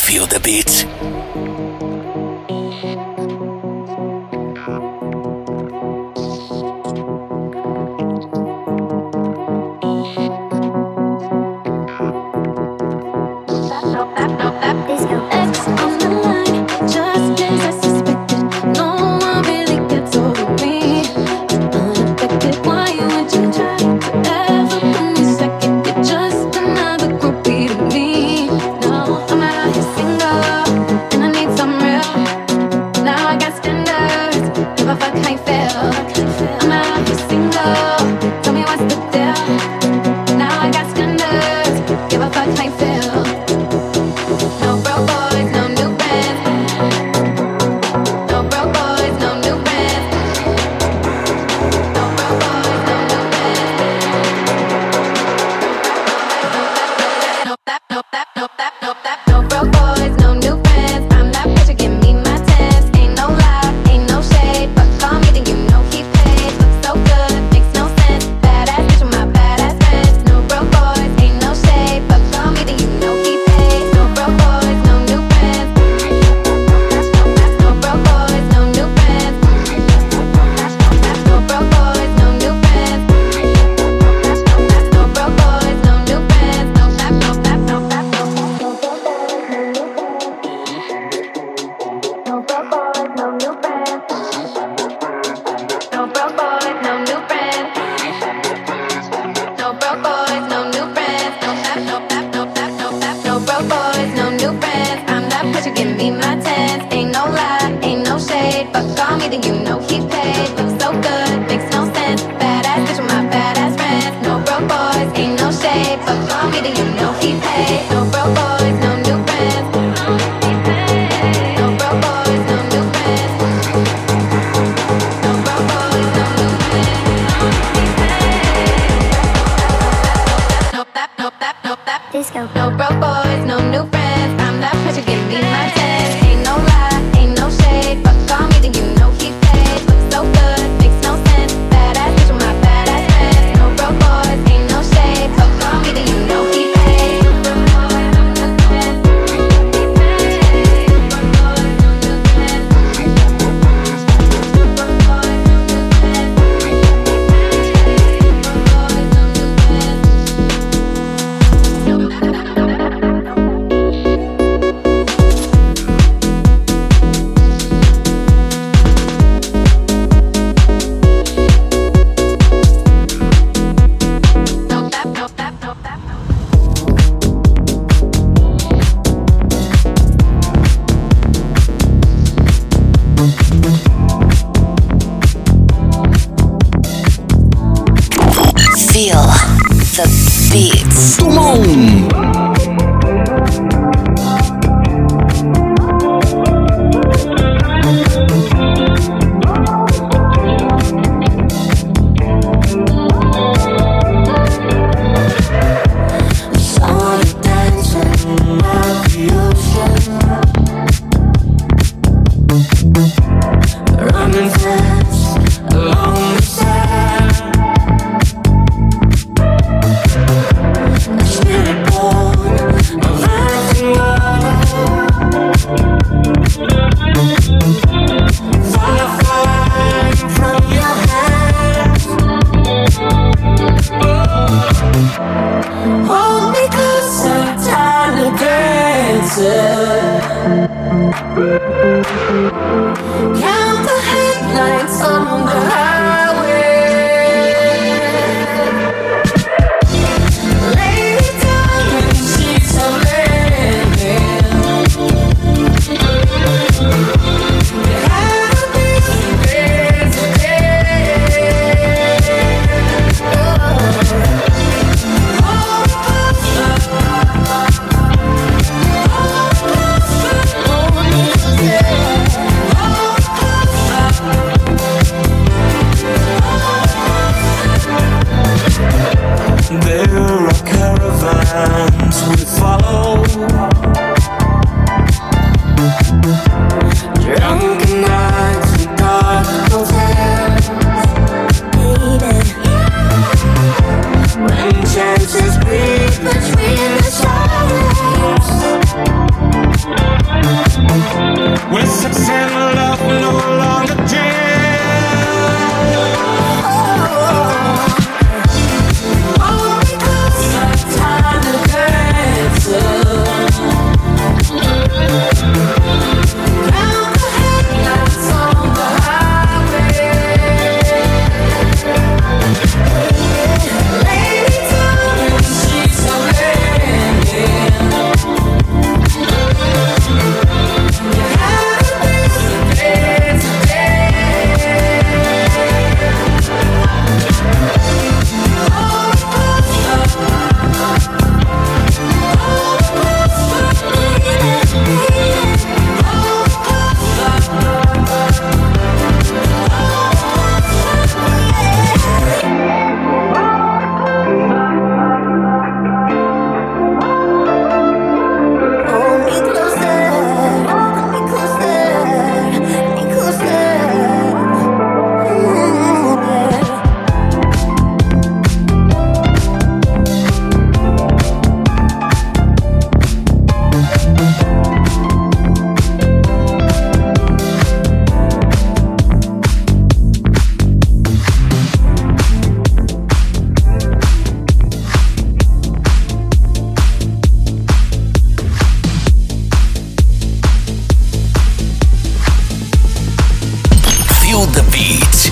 Feel the beat.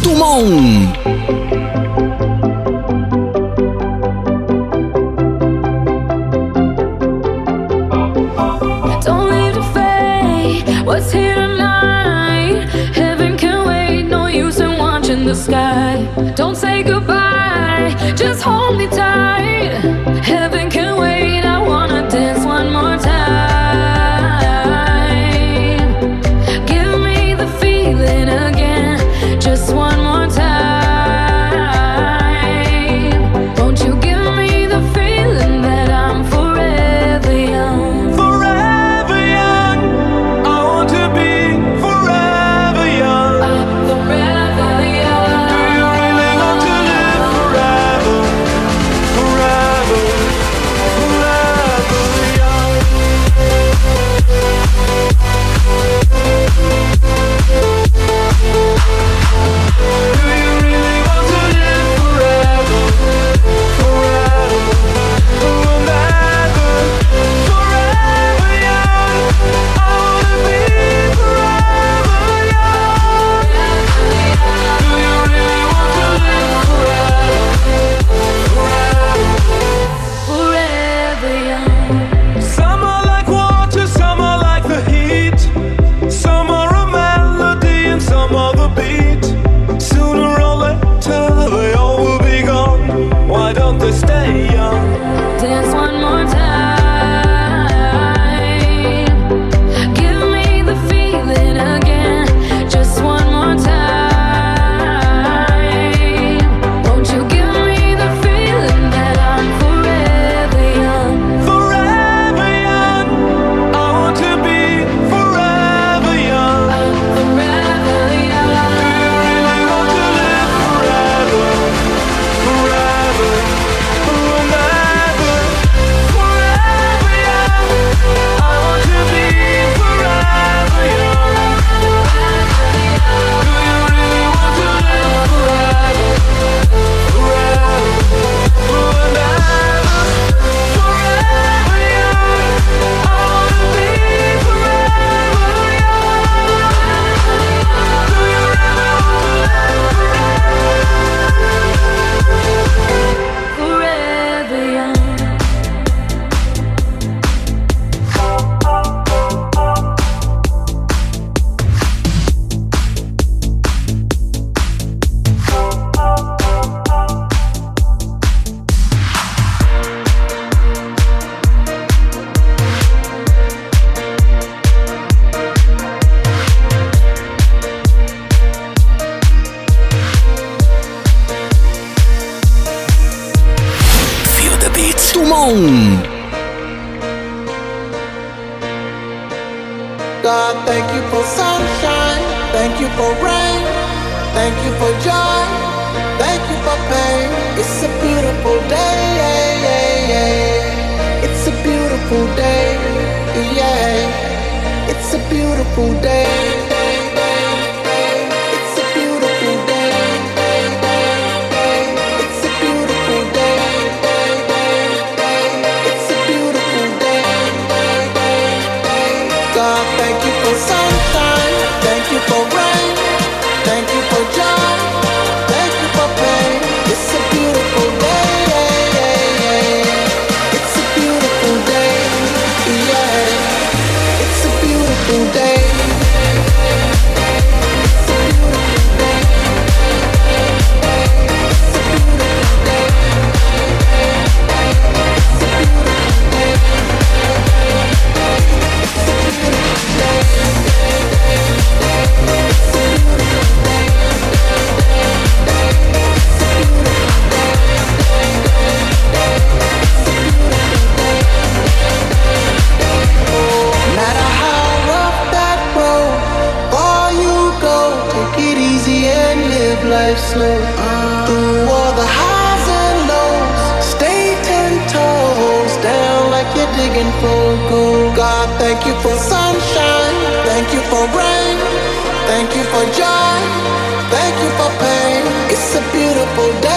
Toulon. Don't leave to fade what's here tonight. Heaven can wait, no use in watching the sky. Don't say goodbye, just hold me tight. Heaven can wait, I wanna dance one more time. Give me the feeling again, just one more time. Won't you give me the feeling that I'm forever young? Forever young, I want to be forever young. I'm forever young. Do you really want to live forever? Forever, forever young. Do you really want to live forever? Forever, forever, forever young. I wanna be forever young. Do you really want to live forever? Forever young. Some are like water, some are like the heat. Some are a melody and some are the beat. Sooner or later they all will be gone. Why don't they stay young? Dance one more time. Give me the feeling again, just one more time. Won't you give me the feeling that I'm forever young? Forever young, I want to be forever young. I'm forever young. Do you really want to live forever? Forever, forever, forever young. I want to be forever young. Do you really want to live forever? Forever, forever, forever young. I want to be forever young. Do you really want to live Forever young. Feel the beat. Toulon. God, thank you for sunshine, thank you for rain, thank you for joy, thank you for pain. It's a beautiful day, it's a beautiful day, yeah. It's a beautiful day. It's a beautiful day. It's a beautiful day. It's a beautiful day. God, thank you for sunshine, thank you for rain, thank you for joy, thank you for pain. It's a beautiful day, it's a beautiful day, yeah. It's a beautiful day. It's a beautiful day. It's a beautiful day. It's a beautiful day. No matter how rough that road, far you go, take it easy and live life slow. Through all the highs and lows, stay 10 toes down like you're digging for gold. God, thank you for sunshine, thank you for rain, thank you for joy, thank you for pain. It's a beautiful day.